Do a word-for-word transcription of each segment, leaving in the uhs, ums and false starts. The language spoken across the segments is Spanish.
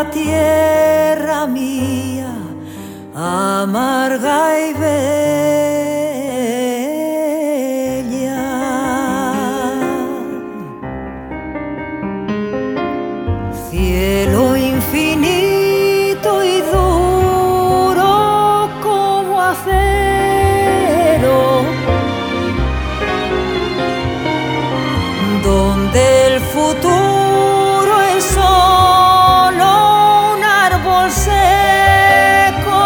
tierra mía, amarga y bella. Cielo infinito y duro como acero, donde el futuro es solo un árbol seco.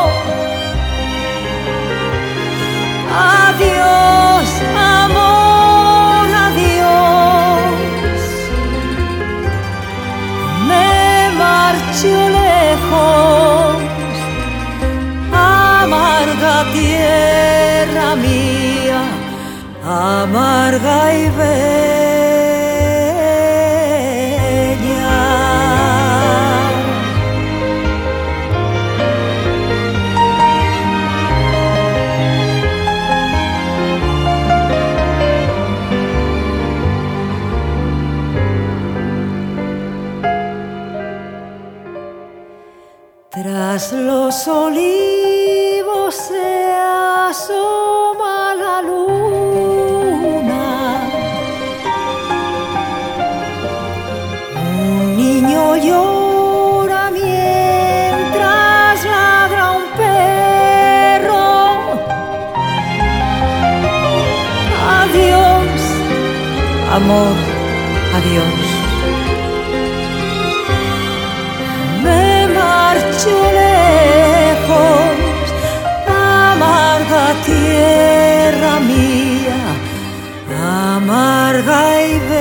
Adiós, amor, adiós. Me marcho lejos, amarga tierra mía, amarga y bella. Tras los olivos se asoma la luna. Un niño llora mientras ladra un perro. Adiós, amor, adiós. Me marcho lejos, amarga tierra mía, amarga y